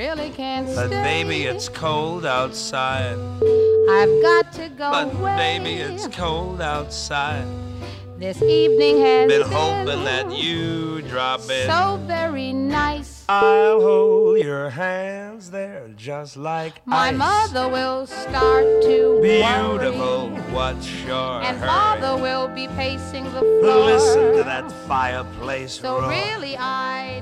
really can't But stay. baby, it's cold outside. I've got to go But away. baby, it's cold outside. This evening has Been hoping that you drop in. so very nice. I'll hold your hands, they're just like My ice. mother will start to Beautiful, worry, what's your and hurry? father will be pacing the floor. Listen to that fireplace So roar. really I